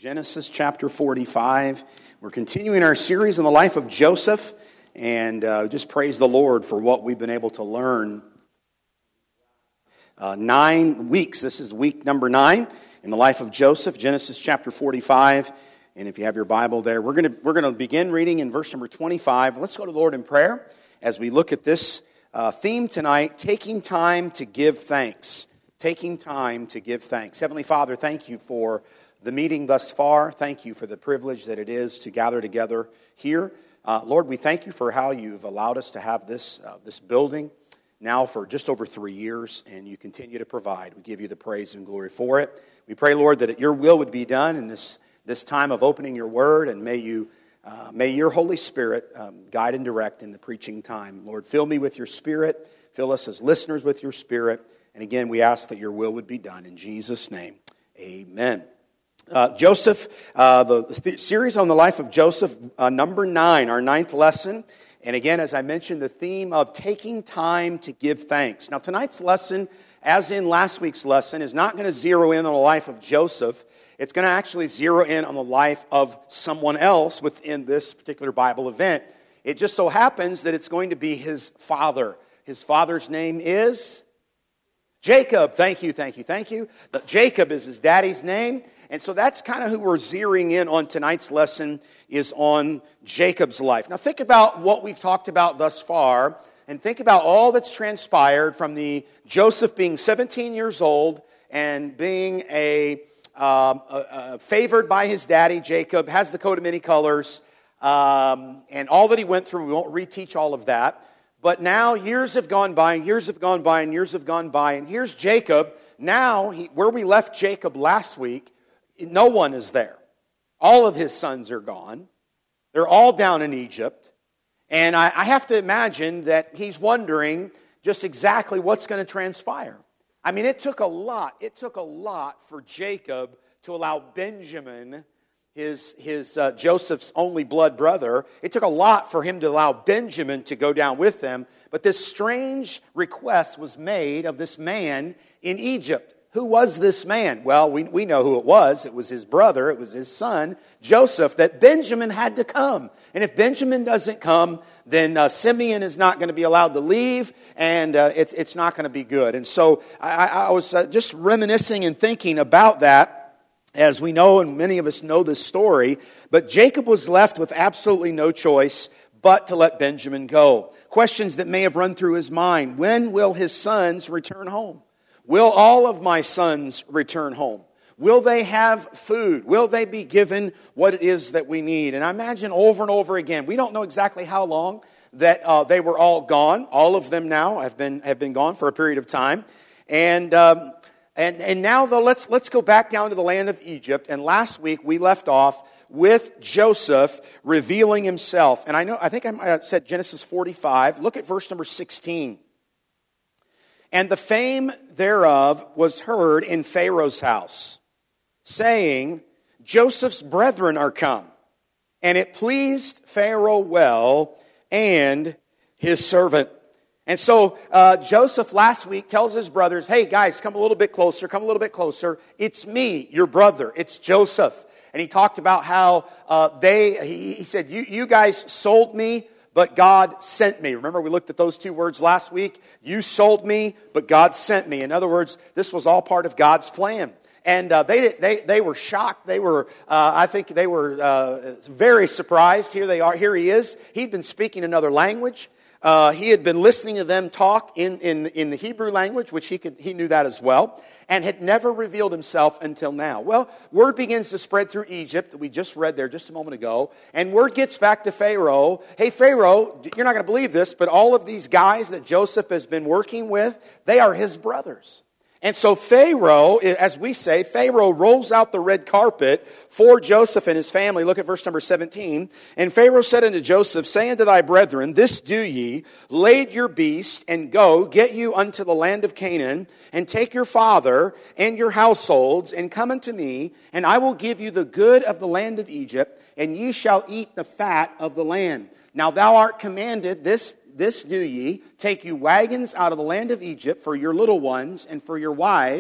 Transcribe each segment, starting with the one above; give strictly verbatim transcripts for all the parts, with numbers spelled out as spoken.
Genesis chapter forty-five. We're continuing our series on the life of Joseph, and uh, just praise the Lord for what we've been able to learn. Uh, nine weeks. This is week number nine in the life of Joseph, Genesis chapter forty-five. And if you have your Bible there, we're going to we're going to begin reading in verse number twenty-five. Let's go to the Lord in prayer as we look at this uh, theme tonight: taking time to give thanks. Taking time to give thanks. Heavenly Father, thank you for the meeting thus far. Thank you for the privilege that it is to gather together here. Uh, Lord, we thank you for how you've allowed us to have this uh, this building now for just over three years, and you continue to provide. We give you the praise and glory for it. We pray, Lord, that your will would be done in this, this time of opening your word, and may you uh, may your Holy Spirit um, guide and direct in the preaching time. Lord, fill me with your Spirit. Fill us as listeners with your Spirit. And again, we ask that your will would be done. In Jesus' name, amen. Uh, Joseph, uh, the, the series on the life of Joseph, uh, number nine, our ninth lesson. And again, as I mentioned, the theme of taking time to give thanks. Now, tonight's lesson, as in last week's lesson, is not going to zero in on the life of Joseph. It's going to actually zero in on the life of someone else within this particular Bible event. It just so happens that it's going to be his father. His father's name is Jacob. Thank you, thank you, thank you. The, Jacob is his daddy's name. And so that's kind of who we're zeroing in on tonight's lesson, is on Jacob's life. Now think about what we've talked about thus far, and think about all that's transpired from the Joseph being seventeen years old and being a, um, a, a favored by his daddy. Jacob has the coat of many colors, um, and all that he went through. We won't reteach all of that. But now years have gone by, and years have gone by, and years have gone by, and here's Jacob. Now, he, where we left Jacob last week, no one is there. All of his sons are gone. They're all down in Egypt. And I, I have to imagine that he's wondering just exactly what's going to transpire. I mean, it took a lot. It took a lot for Jacob to allow Benjamin, his, his uh, Joseph's only blood brother, it took a lot for him to allow Benjamin to go down with them. But this strange request was made of this man in Egypt. Who was this man? Well, we, we know who it was. It was his brother. It was his son, Joseph, that Benjamin had to come. And if Benjamin doesn't come, then uh, Simeon is not going to be allowed to leave, and uh, it's, it's not going to be good. And so I, I was uh, just reminiscing and thinking about that, as we know, and many of us know this story. But Jacob was left with absolutely no choice but to let Benjamin go. Questions that may have run through his mind. When will his sons return home? Will all of my sons return home? Will they have food? Will they be given what it is that we need? And I imagine over and over again, we don't know exactly how long that uh, they were all gone. All of them now have been have been gone for a period of time. And um, and and now though, let's let's go back down to the land of Egypt. And last week we left off with Joseph revealing himself. And I know I think I said Genesis forty-five. Look at verse number sixteen. And the fame thereof was heard in Pharaoh's house, saying, Joseph's brethren are come. And it pleased Pharaoh well, and his servant. And so uh, Joseph last week tells his brothers, hey guys, come a little bit closer, come a little bit closer. It's me, your brother. It's Joseph. And he talked about how uh, they, he, he said, you, you guys sold me, but God sent me. Remember, we looked at those two words last week. You sold me, but God sent me. In other words, this was all part of God's plan. And uh, they they they were shocked. They were, uh, I think, they were uh, very surprised. Here they are. Here he is. He'd been speaking another language. Uh, he had been listening to them talk in, in, in the Hebrew language, which he could he knew that as well, and had never revealed himself until now. Well, word begins to spread through Egypt that we just read there just a moment ago, and word gets back to Pharaoh. Hey, Pharaoh, you're not going to believe this, but all of these guys that Joseph has been working with, they are his brothers. And so Pharaoh, as we say, Pharaoh rolls out the red carpet for Joseph and his family. Look at verse number seventeen. And Pharaoh said unto Joseph, say unto thy brethren, this do ye, lade your beast, and go, get you unto the land of Canaan, and take your father and your households, and come unto me, and I will give you the good of the land of Egypt, and ye shall eat the fat of the land. Now thou art commanded, this This do ye, take you wagons out of the land of Egypt for your little ones and for your wives,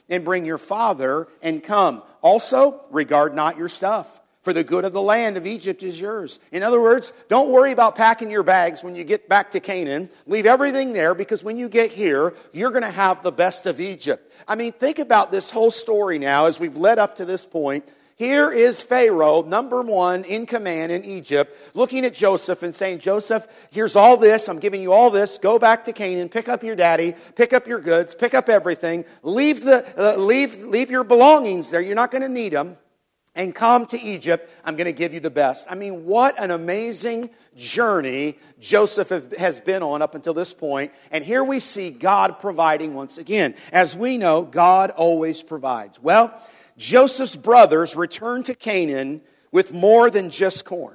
and bring your father and come. Also, regard not your stuff, for the good of the land of Egypt is yours. In other words, don't worry about packing your bags when you get back to Canaan. Leave everything there, because when you get here, you're going to have the best of Egypt. I mean, think about this whole story now as we've led up to this point. Here is Pharaoh, number one in command in Egypt, looking at Joseph and saying, Joseph, here's all this. I'm giving you all this. Go back to Canaan. Pick up your daddy. Pick up your goods. Pick up everything. Leave the uh, leave leave your belongings there. You're not going to need them. And come to Egypt. I'm going to give you the best. I mean, what an amazing journey Joseph has been on up until this point. And here we see God providing once again. As we know, God always provides. Well, Joseph's brothers returned to Canaan with more than just corn.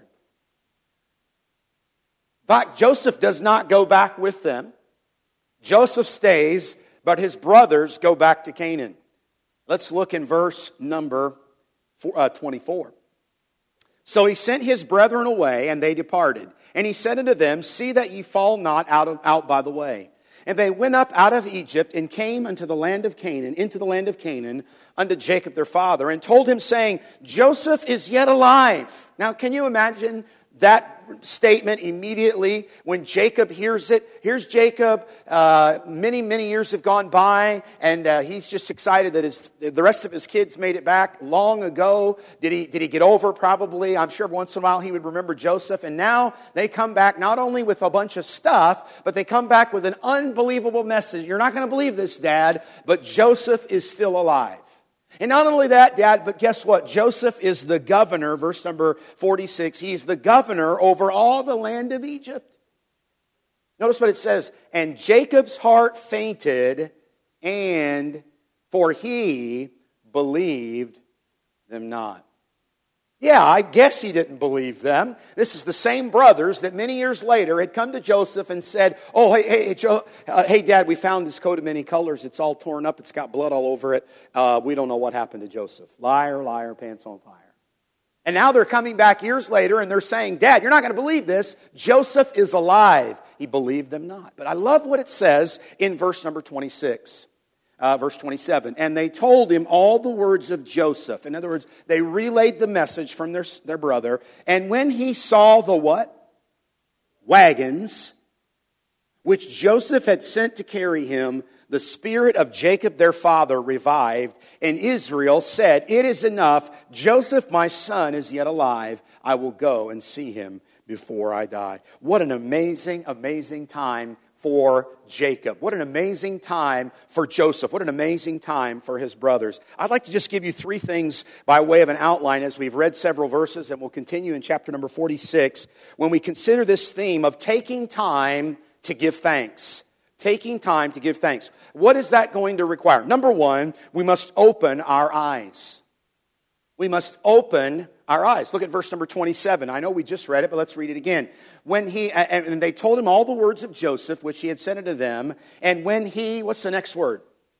In fact, Joseph does not go back with them. Joseph stays, but his brothers go back to Canaan. Let's look in verse number twenty-four. So he sent his brethren away, and they departed. And he said unto them, see that ye fall not out, of, out by the way. And they went up out of Egypt and came unto the land of Canaan, into the land of Canaan, unto Jacob their father, and told him, saying, Joseph is yet alive. Now, can you imagine that statement immediately when Jacob hears it? Here's Jacob. Uh, many, many years have gone by, and uh, he's just excited that his the rest of his kids made it back long ago. Did he did he get over? Probably. I'm sure once in a while he would remember Joseph. And now they come back not only with a bunch of stuff, but they come back with an unbelievable message. You're not going to believe this, Dad, but Joseph is still alive. And not only that, Dad, but guess what? Joseph is the governor, verse number forty-six. He's the governor over all the land of Egypt. Notice what it says. And Jacob's heart fainted, and for he believed them not. Yeah, I guess he didn't believe them. This is the same brothers that many years later had come to Joseph and said, oh, hey, hey, Joe, uh, hey, Dad, we found this coat of many colors. It's all torn up. It's got blood all over it. Uh, we don't know what happened to Joseph. Liar, liar, pants on fire. And now they're coming back years later and they're saying, Dad, you're not going to believe this. Joseph is alive. He believed them not. But I love what it says in verse number twenty-six. Uh, verse twenty-seven, and they told him all the words of Joseph. In other words, they relayed the message from their, their brother. And when he saw the what? Wagons, which Joseph had sent to carry him, the spirit of Jacob their father revived. And Israel said, it is enough. Joseph, my son, is yet alive. I will go and see him before I die. What an amazing, amazing time for Jacob. What an amazing time for Joseph. What an amazing time for his brothers. I'd like to just give you three things by way of an outline as we've read several verses, and we'll continue in chapter number forty-six when we consider this theme of taking time to give thanks. Taking time to give thanks. What is that going to require? Number one, we must open our eyes. We must open our eyes. Look at verse number twenty-seven. I know we just read it, but let's read it again. When he, and they told him all the words of Joseph, which he had said unto them. And when he, what's the next word?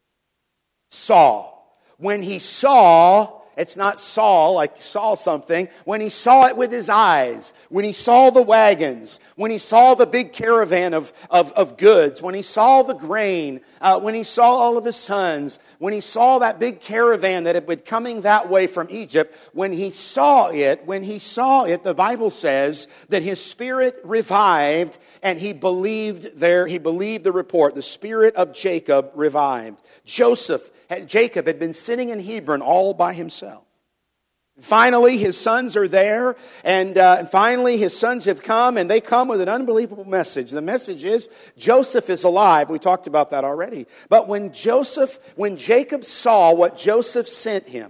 Saw. When he saw, it's not saw like saw something. When he saw it with his eyes, when he saw the wagons, when he saw the big caravan of, of, of goods, when he saw the grain, uh, when he saw all of his sons, when he saw that big caravan that had been coming that way from Egypt, when he saw it, when he saw it, the Bible says that his spirit revived and he believed there, he believed the report. The spirit of Jacob revived. Joseph, Jacob had been sitting in Hebron all by himself. Finally, his sons are there, and uh, finally his sons have come, and they come with an unbelievable message. The message is, Joseph is alive. We talked about that already. But when Joseph, when Jacob saw what Joseph sent him,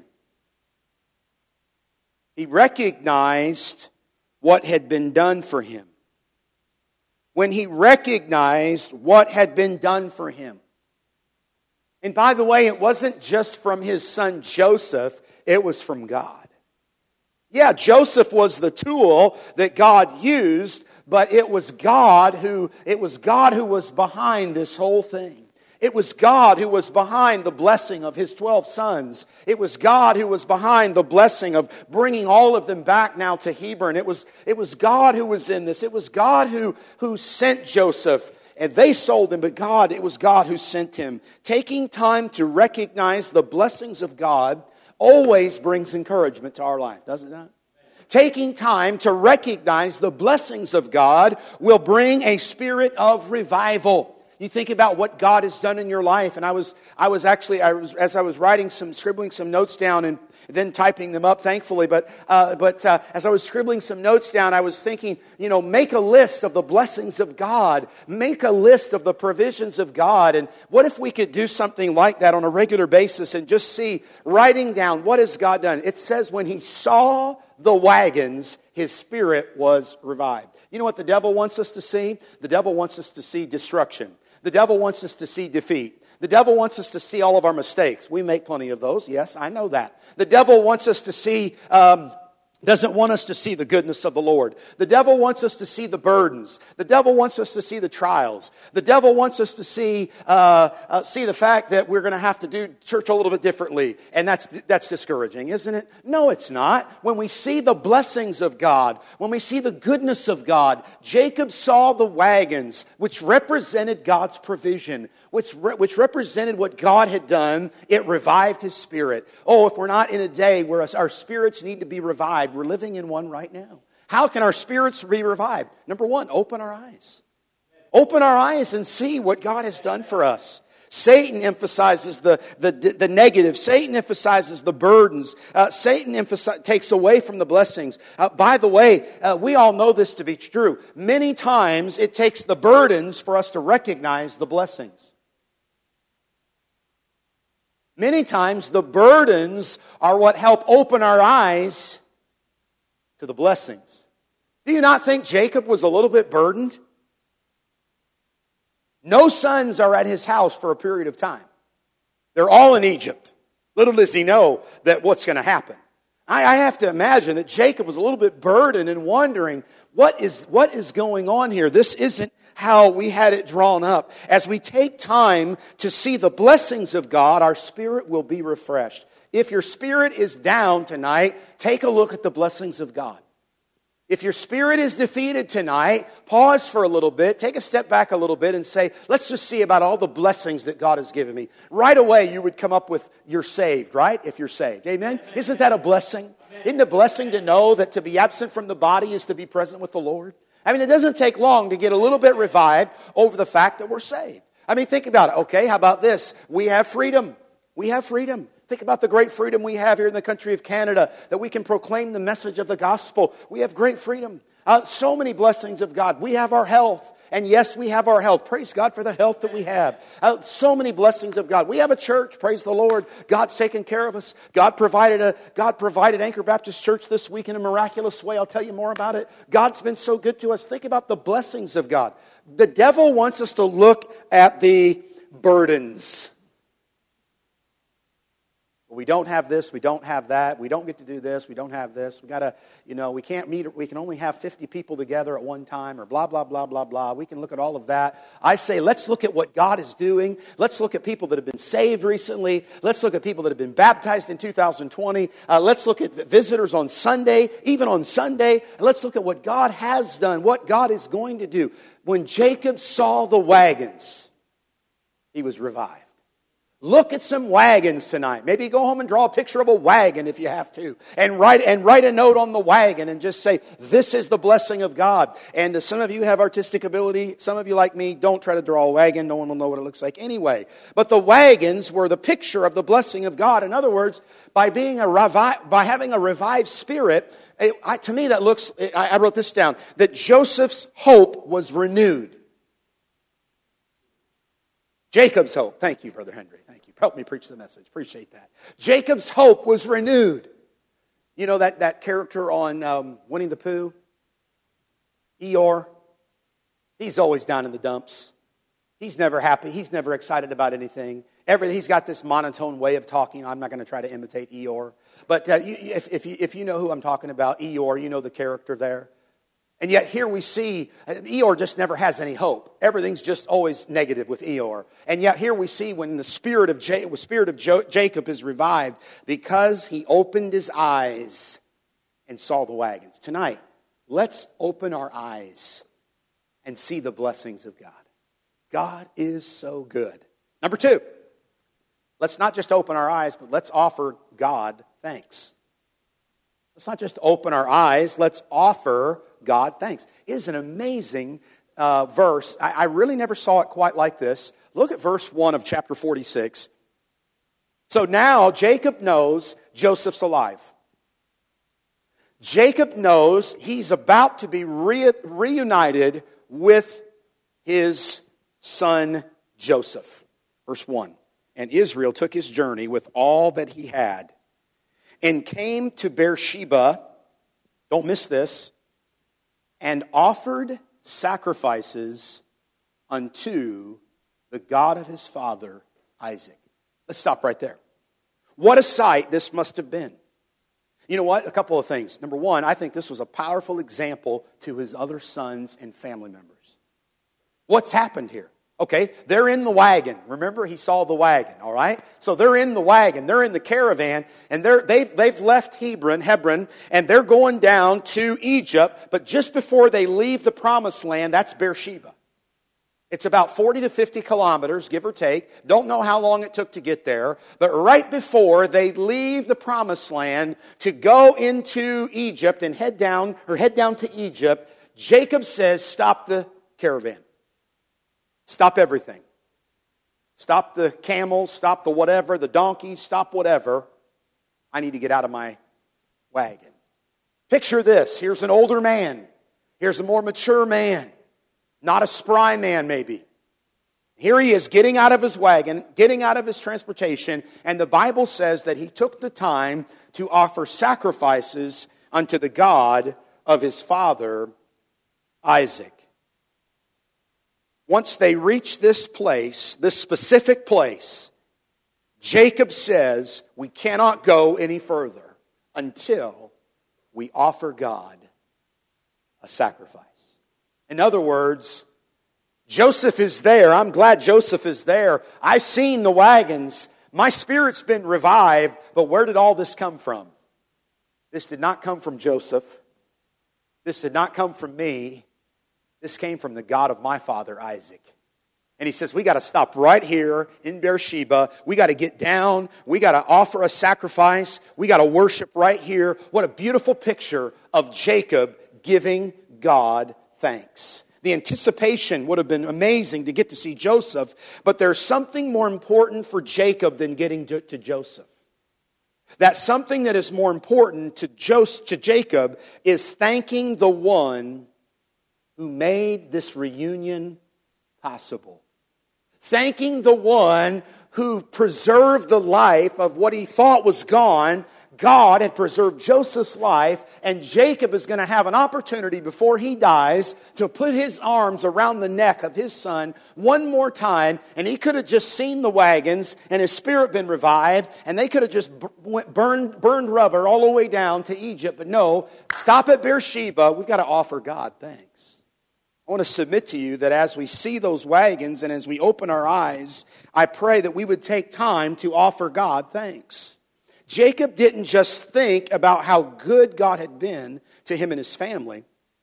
he recognized what had been done for him. When he recognized what had been done for him. And by the way, it wasn't just from his son Joseph, it was from God. Yeah, Joseph was the tool that God used, but it was God who it was God who was behind this whole thing. It was God who was behind the blessing of his twelve sons. It was God who was behind the blessing of bringing all of them back now to Hebron. It was, it was God who was in this. It was God who, who sent Joseph. And they sold him, but God, it was God who sent him. Taking time to recognize the blessings of God always brings encouragement to our life, doesn't it? Taking time to recognize the blessings of God will bring a spirit of revival. You think about what God has done in your life, and I was, I was actually, I was, as I was writing some, scribbling some notes down, and then typing them up, thankfully. But, uh, but uh, as I was scribbling some notes down, I was thinking, you know, make a list of the blessings of God, make a list of the provisions of God, and what if we could do something like that on a regular basis and just see, writing down what has God done? It says, when he saw the wagons, his spirit was revived. You know what the devil wants us to see? The devil wants us to see destruction. The devil wants us to see defeat. The devil wants us to see all of our mistakes. We make plenty of those. Yes, I know that. The devil wants us to see... Um, doesn't want us to see the goodness of the Lord. The devil wants us to see the burdens. The devil wants us to see the trials. The devil wants us to see uh, uh, see the fact that we're going to have to do church a little bit differently. And that's that's discouraging, isn't it? No, it's not. When we see the blessings of God, when we see the goodness of God, Jacob saw the wagons, which represented God's provision, which, re- which represented what God had done. It revived his spirit. Oh, if we're not in a day where us, our spirits need to be revived, we're living in one right now. How can our spirits be revived? Number one, open our eyes. Open our eyes and see what God has done for us. Satan emphasizes the, the, the negative. Satan emphasizes the burdens. Uh, Satan emphasi- takes away from the blessings. Uh, by the way, uh, we all know this to be true. Many times it takes the burdens for us to recognize the blessings. Many times the burdens are what help open our eyes to the blessings. Do you not think Jacob was a little bit burdened? No sons are at his house for a period of time. They're all in Egypt. Little does he know that what's going to happen. I, I have to imagine that Jacob was a little bit burdened and wondering, what is, what is going on here? This isn't how we had it drawn up. As we take time to see the blessings of God, our spirit will be refreshed. If your spirit is down tonight, take a look at the blessings of God. If your spirit is defeated tonight, pause for a little bit, take a step back a little bit and say, let's just see about all the blessings that God has given me. Right away, you would come up with, you're saved, right? If you're saved. Amen? Isn't that a blessing? Isn't it a blessing to know that to be absent from the body is to be present with the Lord? I mean, it doesn't take long to get a little bit revived over the fact that we're saved. I mean, think about it. Okay, how about this? We have freedom. We have freedom. Think about the great freedom we have here in the country of Canada, that we can proclaim the message of the gospel. We have great freedom. Uh, so many blessings of God. We have our health. And yes, we have our health. Praise God for the health that we have. Uh, so many blessings of God. We have a church. Praise the Lord. God's taken care of us. God provided a God provided Anchor Baptist Church this week in a miraculous way. I'll tell you more about it. God's been so good to us. Think about the blessings of God. The devil wants us to look at the burdens. We don't have this, we don't have that, we don't get to do this, we don't have this. We got to, you know, we can't meet, we can only have fifty people together at one time, or blah, blah, blah, blah, blah. We can look at all of that. I say, let's look at what God is doing. Let's look at people that have been saved recently. Let's look at people that have been baptized in two thousand twenty. Uh, let's look at visitors on Sunday, even on Sunday. Let's look at what God has done, what God is going to do. When Jacob saw the wagons, he was revived. Look at some wagons tonight. Maybe go home and draw a picture of a wagon if you have to. And write and write a note on the wagon and just say, this is the blessing of God. And uh, some of you have artistic ability. Some of you, like me, don't try to draw a wagon. No one will know what it looks like anyway. But the wagons were the picture of the blessing of God. In other words, by being a revi- by having a revived spirit, it, I, to me that looks, I, I wrote this down, that Joseph's hope was renewed. Jacob's hope. Thank you, Brother Henry. Thank you. Help me preach the message. Appreciate that. Jacob's hope was renewed. You know that, that character on um, Winnie the Pooh? Eeyore? He's always down in the dumps. He's never happy. He's never excited about anything. Everything. He's got this monotone way of talking. I'm not going to try to imitate Eeyore. But uh, you, if, if, you, if you know who I'm talking about, Eeyore, you know the character there. And yet here we see, Eeyore just never has any hope. Everything's just always negative with Eeyore. And yet here we see when the spirit of, Ja- the spirit of jo- Jacob is revived because he opened his eyes and saw the wagons. Tonight, let's open our eyes and see the blessings of God. God is so good. Number two, let's not just open our eyes, but let's offer God thanks. Let's not just open our eyes, let's offer God thanks. It is an amazing uh, verse. I, I really never saw it quite like this. Look at verse one of chapter forty-six. So now Jacob knows Joseph's alive. Jacob knows he's about to be re- reunited with his son Joseph. Verse one. And Israel took his journey with all that he had and came to Beersheba, don't miss this, and offered sacrifices unto the God of his father Isaac. Let's stop right there. What a sight this must have been. You know what? A couple of things. Number one, I think this was a powerful example to his other sons and family members. What's happened here? Okay, they're in the wagon. Remember, he saw the wagon, all right? So they're in the wagon, they're in the caravan, and they're, they've, they've left Hebron, Hebron, and they're going down to Egypt, but just before they leave the promised land, that's Beersheba. It's about forty to fifty kilometers, give or take. Don't know how long it took to get there, but right before they leave the promised land to go into Egypt and head down, or head down to Egypt, Jacob says, stop the caravan. Stop everything. Stop the camels, stop the whatever, the donkeys, stop whatever. I need to get out of my wagon. Picture this. Here's an older man. Here's a more mature man. Not a spry man, maybe. Here he is getting out of his wagon, getting out of his transportation, and the Bible says that he took the time to offer sacrifices unto the God of his father, Isaac. Once they reach this place, this specific place, Jacob says, we cannot go any further until we offer God a sacrifice. In other words, Joseph is there. I'm glad Joseph is there. I've seen the wagons. My spirit's been revived. But where did all this come from? This did not come from Joseph. This did not come from me. This came from the God of my father, Isaac. And he says, we got to stop right here in Beersheba. We got to get down. We got to offer a sacrifice. We got to worship right here. What a beautiful picture of Jacob giving God thanks. The anticipation would have been amazing to get to see Joseph, but there's something more important for Jacob than getting to, to Joseph. That something that is more important to, Joseph, to Jacob is thanking the one who made this reunion possible. Thanking the one who preserved the life of what he thought was gone. God had preserved Joseph's life, and Jacob is going to have an opportunity before he dies to put his arms around the neck of his son one more time, and he could have just seen the wagons and his spirit been revived, and they could have just burned, burned rubber all the way down to Egypt. But no, stop at Beersheba. We've got to offer God thanks. I want to submit to you that as we see those wagons and as we open our eyes, I pray that we would take time to offer God thanks. Jacob didn't just think about how good God had been to him and his family.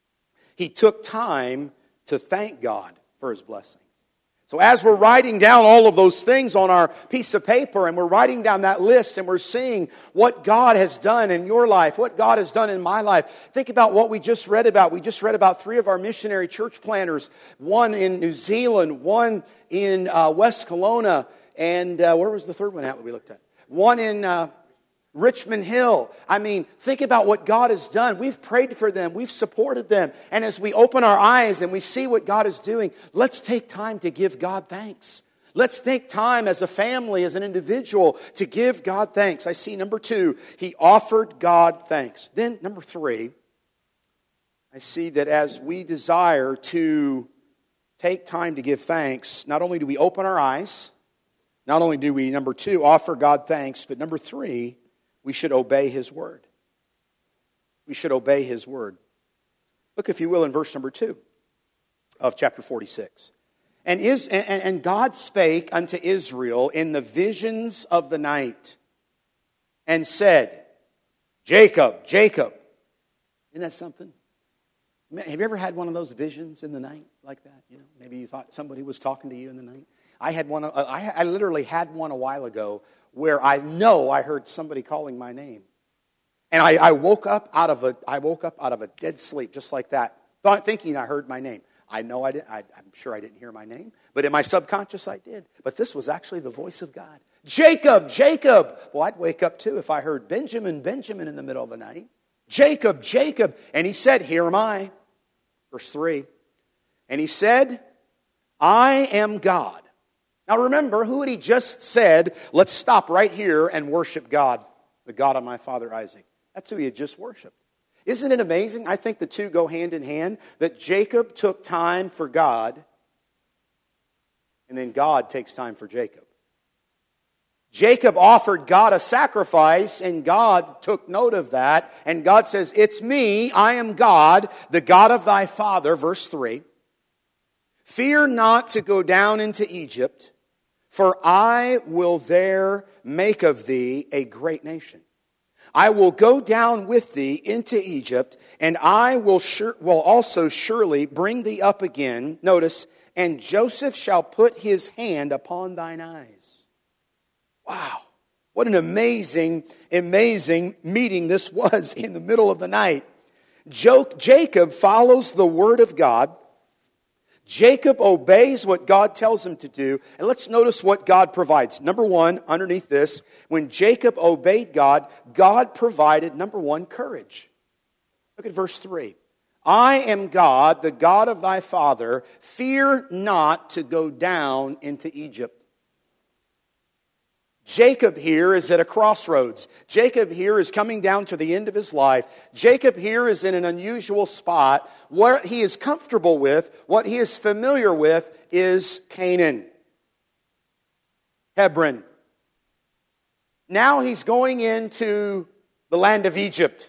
He took time to thank God for his blessings. So as we're writing down all of those things on our piece of paper, and we're writing down that list, and we're seeing what God has done in your life, what God has done in my life, think about what we just read about. We just read about three of our missionary church planters, one in New Zealand, one in uh, West Kelowna, and uh, where was the third one at that we looked at? One in Uh, Richmond Hill. I mean, think about what God has done. We've prayed for them. We've supported them. And as we open our eyes and we see what God is doing, let's take time to give God thanks. Let's take time as a family, as an individual, to give God thanks. I see number two, he offered God thanks. Then number three, I see that as we desire to take time to give thanks, not only do we open our eyes, not only do we, number two, offer God thanks, but number three, we should obey His word. We should obey His word. Look, if you will, in verse number two of chapter forty-six. And, is, and, and God spake unto Israel in the visions of the night, and said, Jacob, Jacob. Isn't that something? Have you ever had one of those visions in the night like that? You know, maybe you thought somebody was talking to you in the night. I had one. I, I literally had one a while ago where I know I heard somebody calling my name, and I, I woke up out of a. I woke up out of a dead sleep just like that, thought, thinking I heard my name. I know I didn't. I, I'm sure I didn't hear my name, but in my subconscious I did. But this was actually the voice of God. Jacob, Jacob. Well, I'd wake up too if I heard Benjamin, Benjamin in the middle of the night. Jacob, Jacob. And he said, here am I. Verse three. And he said, I am God. Now remember, who had he just said, let's stop right here and worship God, the God of my father Isaac. That's who he had just worshiped. Isn't it amazing? I think the two go hand in hand, that Jacob took time for God, and then God takes time for Jacob. Jacob offered God a sacrifice, and God took note of that. And God says, it's me, I am God, the God of thy father. Verse three. Fear not to go down into Egypt, for I will there make of thee a great nation. I will go down with thee into Egypt, and I will, sure, will also surely bring thee up again. Notice, and Joseph shall put his hand upon thine eyes. Wow, what an amazing, amazing meeting this was in the middle of the night. Jacob follows the word of God. Jacob obeys what God tells him to do. And let's notice what God provides. Number one, underneath this, when Jacob obeyed God, God provided, number one, courage. Look at verse three. I am God, the God of thy father. Fear not to go down into Egypt. Jacob here is at a crossroads. Jacob here is coming down to the end of his life. Jacob here is in an unusual spot. What he is comfortable with, what he is familiar with, is Canaan, Hebron. Now he's going into the land of Egypt.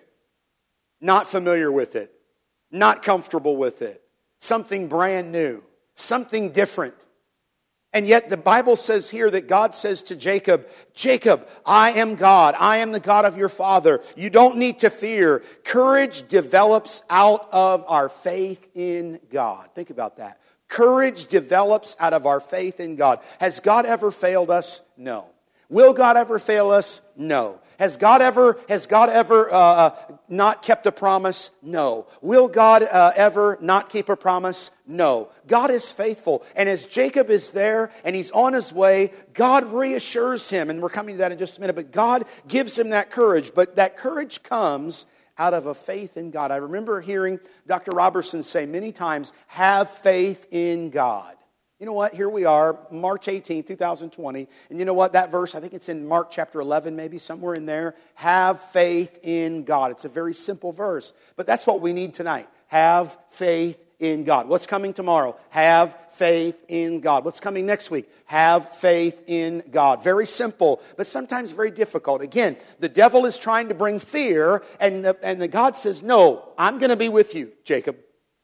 Not familiar with it. Not comfortable with it. Something brand new. Something different. And yet the Bible says here that God says to Jacob, Jacob, I am God. I am the God of your father. You don't need to fear. Courage develops out of our faith in God. Think about that. Courage develops out of our faith in God. Has God ever failed us? No. Will God ever fail us? No. Has God ever, has God ever uh, not kept a promise? No. Will God uh, ever not keep a promise? No. God is faithful. And as Jacob is there and he's on his way, God reassures him. And we're coming to that in just a minute. But God gives him that courage. But that courage comes out of a faith in God. I remember hearing Doctor Robertson say many times, have faith in God. You know what? Here we are, March eighteenth, twenty twenty. And you know what? That verse, I think it's in Mark chapter eleven, maybe somewhere in there. Have faith in God. It's a very simple verse. But that's what we need tonight. Have faith in God. What's coming tomorrow? Have faith in God. What's coming next week? Have faith in God. Very simple, but sometimes very difficult. Again, the devil is trying to bring fear, and the, and the God says, no, I'm going to be with you, Jacob.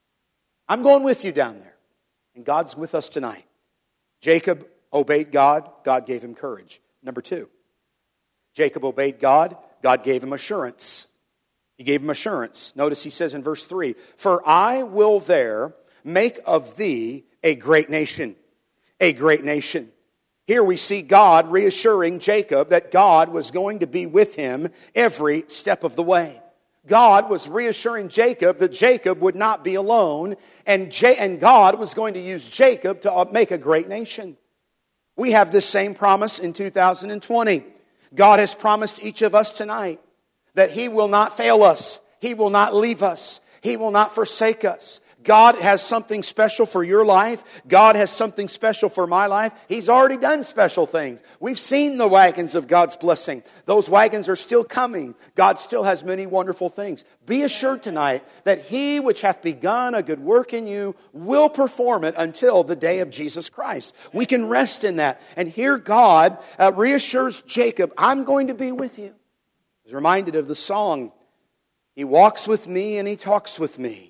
I'm going with you down there. And God's with us tonight. Jacob obeyed God. God gave him courage. Number two, Jacob obeyed God. God gave him assurance. He gave him assurance. Notice he says in verse three, for I will there make of thee a great nation. A great nation. Here we see God reassuring Jacob that God was going to be with him every step of the way. God was reassuring Jacob that Jacob would not be alone, and, J- and God was going to use Jacob to make a great nation. We have this same promise in two thousand twenty. God has promised each of us tonight that He will not fail us. He will not leave us. He will not forsake us. God has something special for your life. God has something special for my life. He's already done special things. We've seen the wagons of God's blessing. Those wagons are still coming. God still has many wonderful things. Be assured tonight that He which hath begun a good work in you will perform it until the day of Jesus Christ. We can rest in that. And here God uh, reassures Jacob, I'm going to be with you. I was reminded of the song, He walks with me and He talks with me.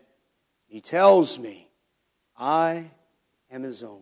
He tells me, I am His own.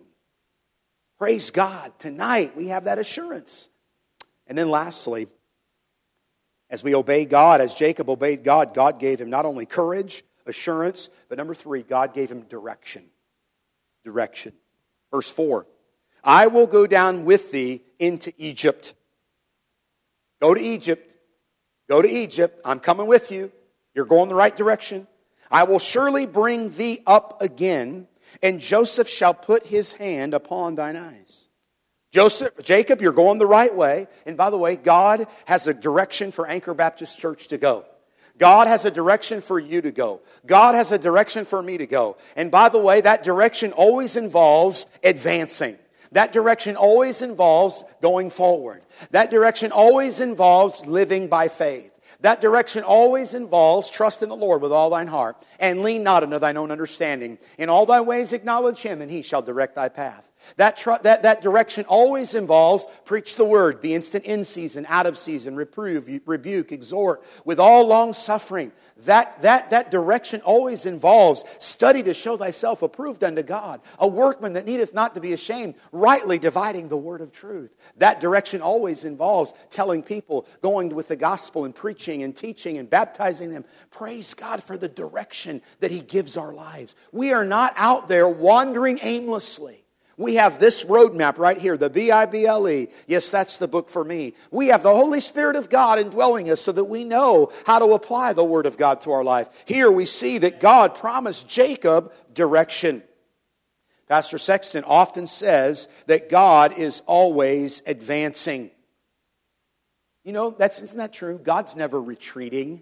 Praise God. Tonight we have that assurance. And then lastly, as we obey God, as Jacob obeyed God, God gave him not only courage, assurance. But number three, God gave him direction. Direction. Verse four, I will go down with thee into Egypt. Go to Egypt. Go to Egypt. I'm coming with you. You're going the right direction. I will surely bring thee up again, and Joseph shall put his hand upon thine eyes. Joseph, Jacob, you're going the right way. And by the way, God has a direction for Anchor Baptist Church to go. God has a direction for you to go. God has a direction for me to go. And by the way, that direction always involves advancing. That direction always involves going forward. That direction always involves living by faith. That direction always involves trust in the Lord with all thine heart, and lean not unto thine own understanding. In all thy ways acknowledge him, and he shall direct thy path. That, tr- that, that direction always involves preach the word, be instant in season, out of season, reprove, rebuke, exhort, with all long suffering. That, that, that direction always involves study to show thyself approved unto God, a workman that needeth not to be ashamed, rightly dividing the word of truth. That direction always involves telling people, going with the gospel and preaching and teaching and baptizing them. Praise God for the direction that he gives our lives. We are not out there wandering aimlessly. We have this roadmap right here, the B I B L E. Yes, that's the book for me. We have the Holy Spirit of God indwelling us so that we know how to apply the Word of God to our life. Here we see that God promised Jacob direction. Pastor Sexton often says that God is always advancing. You know, that's, isn't that true? God's never retreating.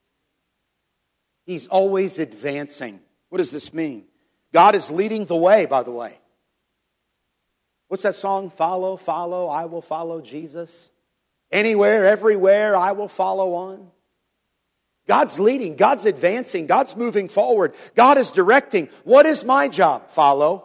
He's always advancing. What does this mean? God is leading the way, by the way. What's that song? Follow, follow, I will follow Jesus. Anywhere, everywhere, I will follow on. God's leading. God's advancing. God's moving forward. God is directing. What is my job? Follow.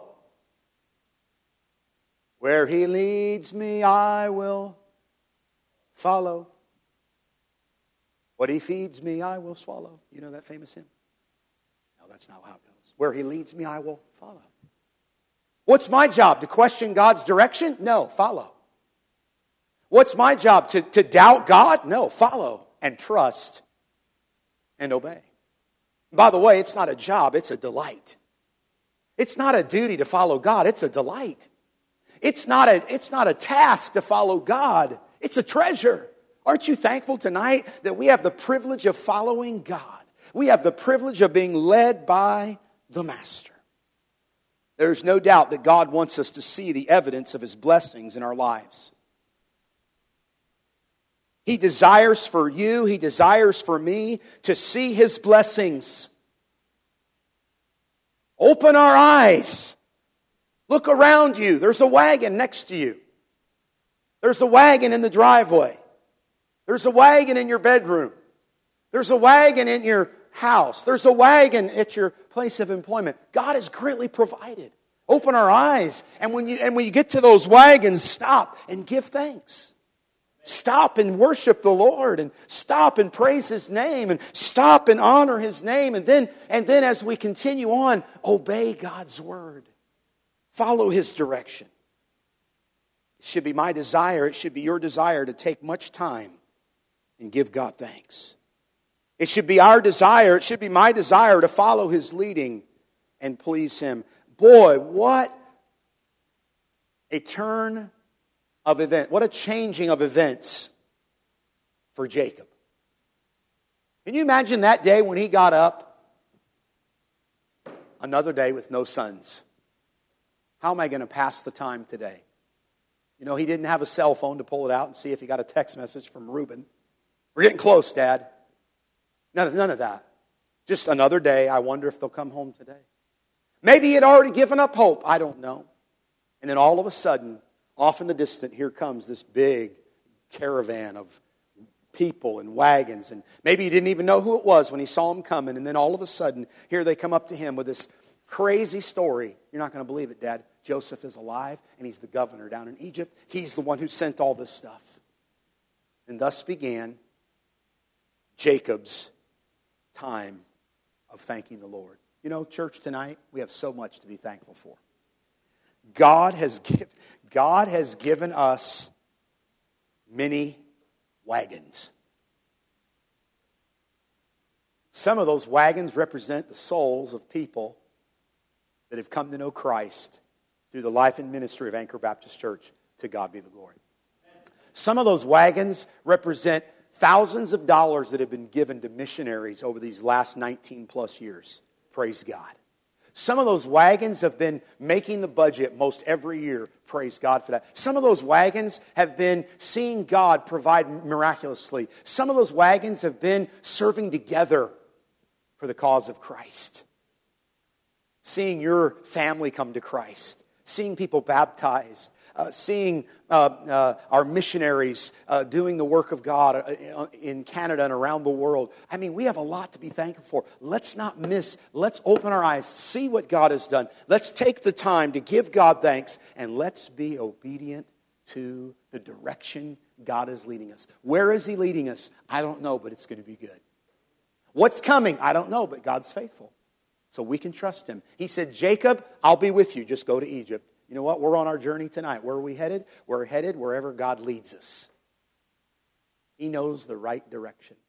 Where he leads me, I will follow. What he feeds me, I will swallow. You know that famous hymn? No, that's not how it goes. Where he leads me, I will follow. What's my job? To question God's direction? No, follow. What's my job? To, to doubt God? No, follow and trust and obey. By the way, it's not a job, it's a delight. It's not a duty to follow God, it's a delight. It's not a, it's not a task to follow God, it's a treasure. Aren't you thankful tonight that we have the privilege of following God? We have the privilege of being led by the Master. There's no doubt that God wants us to see the evidence of His blessings in our lives. He desires for you, He desires for me to see His blessings. Open our eyes. Look around you. There's a wagon next to you. There's a wagon in the driveway. There's a wagon in your bedroom. There's a wagon in your house. There's a wagon at your place of employment. God has greatly provided. Open our eyes. And when you, and when you get to those wagons, stop and give thanks. Stop and worship the Lord, and stop and praise His name, and stop and honor His name. And then, and then as we continue on, obey God's word. Follow His direction. It should be my desire, it should be your desire to take much time and give God thanks. It should be our desire, it should be my desire to follow His leading and please Him. Boy, what a turn of event. What a changing of events for Jacob. Can you imagine that day when he got up? Another day with no sons. How am I going to pass the time today? You know, he didn't have a cell phone to pull it out and see if he got a text message from Reuben. We're getting close, Dad. None of, none of that. Just another day. I wonder if they'll come home today. Maybe he had already given up hope. I don't know. And then all of a sudden, off in the distance, here comes this big caravan of people and wagons. And maybe he didn't even know who it was when he saw them coming. And then all of a sudden, here they come up to him with this crazy story. You're not going to believe it, Dad. Joseph is alive, and he's the governor down in Egypt. He's the one who sent all this stuff. And thus began Jacob's time of thanking the Lord. You know, church, tonight, we have so much to be thankful for. God has given, God has given us many wagons. Some of those wagons represent the souls of people that have come to know Christ through the life and ministry of Anchor Baptist Church. To God be the glory. Some of those wagons represent thousands of dollars that have been given to missionaries over these last nineteen plus years. Praise God. Some of those wagons have been making the budget most every year. Praise God for that. Some of those wagons have been seeing God provide miraculously. Some of those wagons have been serving together for the cause of Christ. Seeing your family come to Christ. Seeing people baptized. Uh, seeing uh, uh, our missionaries uh, doing the work of God uh, in Canada and around the world. I mean, we have a lot to be thankful for. Let's not miss. Let's open our eyes, see what God has done. Let's take the time to give God thanks, and let's be obedient to the direction God is leading us. Where is He leading us? I don't know, but it's going to be good. What's coming? I don't know, but God's faithful. So we can trust Him. He said, Jacob, I'll be with you. Just go to Egypt. You know what? We're on our journey tonight. Where are we headed? We're headed wherever God leads us. He knows the right direction.